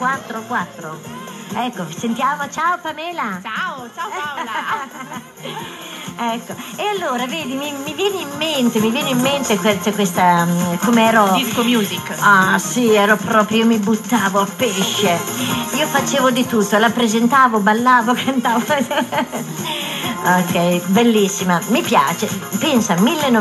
4. Ecco, sentiamo. Ciao Pamela. Ciao Paola. Ecco, e allora vedi, mi viene in mente questa come ero. Disco music. Ah sì, ero proprio, io mi buttavo a pesce. Io facevo di tutto, la presentavo, ballavo, cantavo. Ok, bellissima, mi piace. Pensa,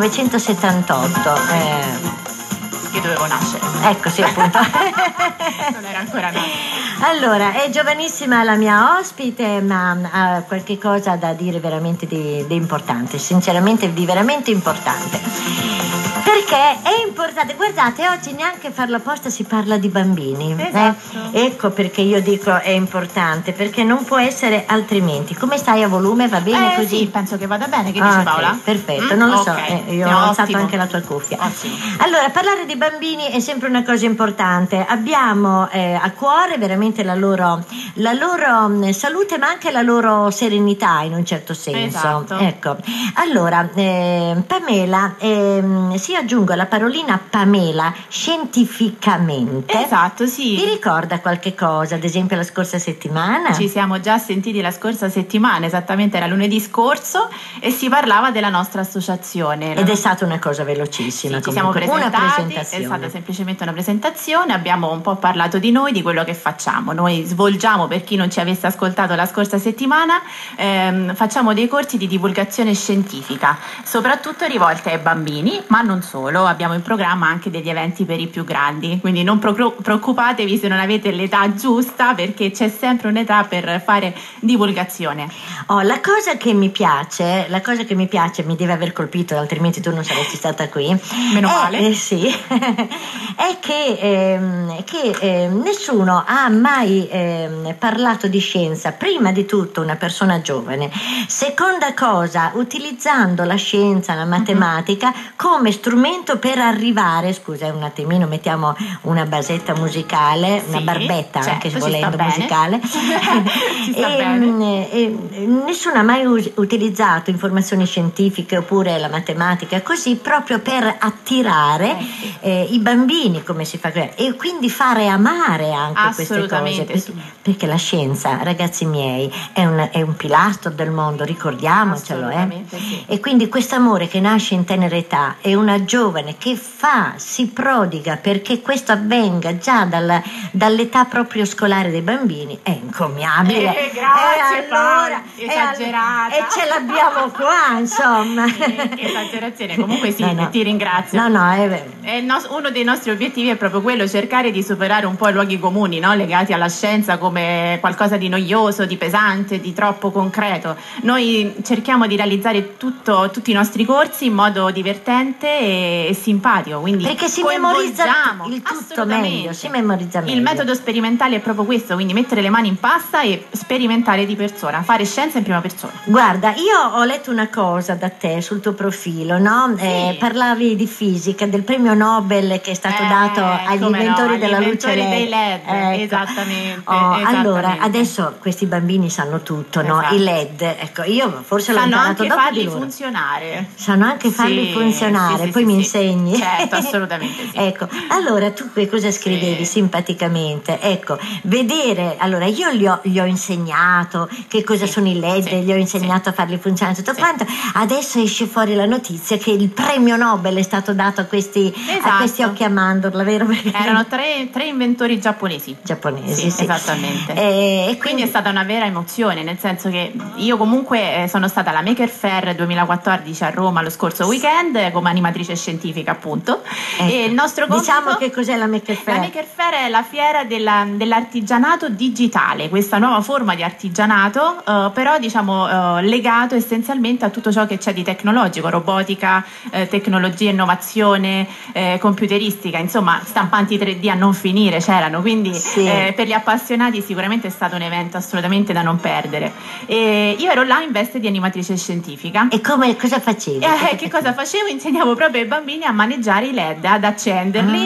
1978. Che dovevo nascere. Ecco, sì, appunto. Non era ancora nata. Allora, è giovanissima la mia ospite, ma ha qualche cosa da dire veramente di importante, sinceramente di veramente importante. Perché è importante, guardate, oggi neanche farlo apposta si parla di bambini. Esatto. Ecco perché io dico è importante, perché non può essere altrimenti. Come stai a volume? Va bene così? Sì, penso che vada bene, che dice Paola? Perfetto, non lo so, io ho alzato ottimo. anche la tua cuffia. Ottimo. Allora, parlare di bambini è sempre una cosa importante. Abbiamo a cuore veramente la loro salute, ma anche la loro serenità in un certo senso. Esatto. Ecco, allora Pamela, si aggiungo la parolina Pamela scientificamente. Esatto, sì. Ti ricorda qualche cosa, ad esempio la scorsa settimana? Ci siamo già sentiti la scorsa settimana, esattamente era lunedì scorso, e si parlava della nostra associazione. Ed è stata una cosa velocissima. Sì, ci siamo presentati, una presentazione. è stata semplicemente una presentazione, abbiamo un po' parlato di noi, di quello che facciamo. Noi svolgiamo, per chi non ci avesse ascoltato la scorsa settimana, facciamo dei corsi di divulgazione scientifica, soprattutto rivolti ai bambini, ma non solo, abbiamo in programma anche degli eventi per i più grandi, quindi non preoccupatevi se non avete l'età giusta, perché c'è sempre un'età per fare divulgazione. La cosa che mi piace, mi deve aver colpito, altrimenti tu non saresti stata qui. Meno male. Sì, è che nessuno ha mai parlato di scienza. Prima di tutto una persona giovane. Seconda cosa, utilizzando la scienza, la matematica come strumento per arrivare, scusa un attimino, mettiamo una basetta musicale, una barbetta, certo, anche se volendo musicale. Ci sta bene. Nessuno ha mai utilizzato informazioni scientifiche oppure la matematica così, proprio per attirare i bambini, come si fa, e quindi fare amare anche queste cose, perché la scienza, ragazzi miei, è un pilastro del mondo, ricordiamocelo. Sì. E quindi questo amore che nasce in tenera età e una giovane che si prodiga perché questo avvenga già dall'età proprio scolare dei bambini, è incommiabile. Grazie, allora, esagerata. E ce l'abbiamo qua, insomma. Che esagerazione. Comunque sì, no. ti ringrazio. No, uno dei nostri obiettivi è proprio quello, cercare di superare un po' i luoghi comuni, no? Legati alla scienza come qualcosa di noioso, di pesante, di troppo concreto. Noi cerchiamo di realizzare tutti i nostri corsi in modo divertente e simpatico, quindi perché si memorizza il tutto meglio, si memorizza meglio. Il metodo sperimentale è proprio questo, quindi mettere le mani in pasta e sperimentare di persona, fare scienza in prima persona. Guarda, io ho letto una cosa da te sul tuo profilo, no? Sì. Parlavi di fisica, del premio Nobel che è stato dato agli inventori della luce LED. Dei LED. Ecco. Esattamente. Allora, adesso questi bambini sanno tutto, no? Esatto. I LED, ecco, io forse l'ho imparato dopo di loro. Sanno anche farli funzionare, poi mi insegni. Certo, assolutamente sì. Ecco, allora tu cosa scrivevi simpaticamente? Ecco, vedere, allora io gli ho insegnato che cosa sono i LED, gli ho insegnato a farli funzionare tutto quanto. Adesso esce fuori la notizia che il premio Nobel è stato dato a questi occhi a mandorla, vero? Erano tre inventori giapponesi, sì. Esattamente. E quindi è stata una vera emozione, nel senso che io comunque sono stata alla Maker Faire 2014 a Roma lo scorso weekend come animatrice scientifica, appunto. Ecco. E il nostro compito, diciamo che cos'è la Maker Faire? La Maker Faire è la fiera dell'artigianato digitale, questa nuova forma di artigianato, però diciamo legato essenzialmente a tutto ciò che c'è di tecnologico, robotica, tecnologia, innovazione, computeristica, insomma stampanti 3D a non finire c'erano, quindi per gli appassionati sicuramente è stato un evento assolutamente da non perdere. E io ero là in veste di animatrice scientifica. E cosa facevi? Che cosa facevo? Insegnavo proprio ai bambini bambini a maneggiare i LED, ad accenderli,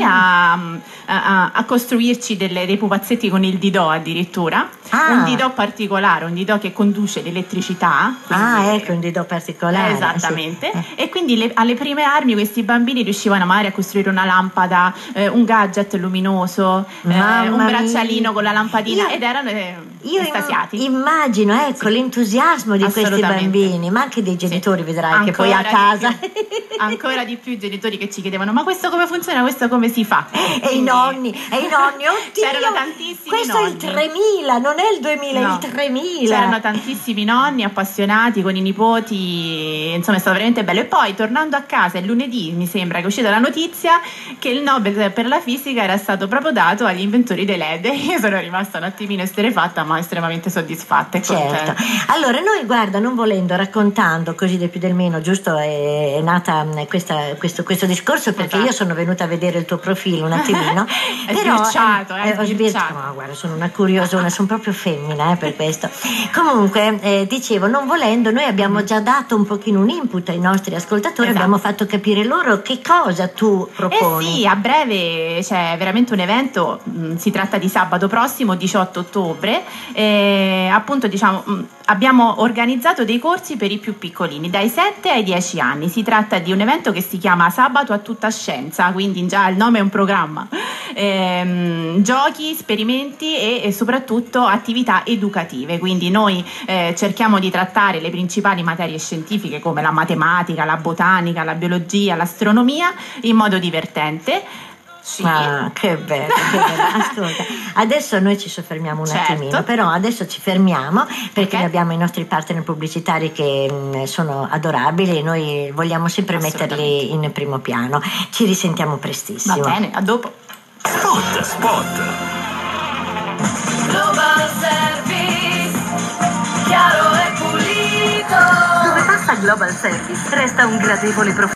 a costruirci dei pupazzetti con il didò addirittura, un didò particolare, un didò che conduce l'elettricità. Ecco, un didò particolare. Esattamente. E quindi alle prime armi questi bambini riuscivano magari a costruire una lampada, un gadget luminoso, un braccialino con la lampadina, ed erano estasiati. Immagino, ecco, l'entusiasmo di questi bambini, ma anche dei genitori, vedrai ancora, che poi a casa ancora di più i genitori che ci chiedevano: ma questo come funziona, questo come si fa? E i nonni, oddio, c'erano tantissimi questo nonni. È il 3000, non è il 2000, no, il 3000. C'erano tantissimi nonni appassionati con i nipoti, insomma è stato veramente bello. E poi tornando a casa il lunedì mi sembra che è uscita la notizia che il Nobel per la fisica era stato proprio dato agli inventori dei LED. Io sono rimasta un attimino esterrefatta, ma estremamente soddisfatta e contenta. Allora noi, guarda, non volendo, raccontando così del più del meno, giusto, è nata questo discorso perché io sono venuta a vedere il tuo profilo un attimino. Però ho sbirciato, ma guarda, sono una curiosona, sono proprio femmina per questo. Comunque dicevo, non volendo, noi abbiamo già dato un pochino un input ai nostri ascoltatori, abbiamo fatto capire loro che cosa tu proponi. Sì, a breve c'è veramente un evento, si tratta di sabato prossimo 18 ottobre, appunto abbiamo organizzato dei corsi per i più piccolini, dai 7 ai 10 anni. Si tratta di un evento che si chiama Sabato a tutta scienza, quindi già il nome è un programma. Giochi, esperimenti e soprattutto attività educative, quindi noi cerchiamo di trattare le principali materie scientifiche come la matematica, la botanica, la biologia, l'astronomia in modo divertente. Sì. Che bello, che bello. Ascolta, adesso noi ci soffermiamo un attimino, però adesso ci fermiamo perché noi abbiamo i nostri partner pubblicitari che sono adorabili e noi vogliamo sempre metterli in primo piano. Ci risentiamo prestissimo. Va bene, a dopo. Spot. Global Service, chiaro e pulito. Dove passa Global Service resta un gradevole profilo.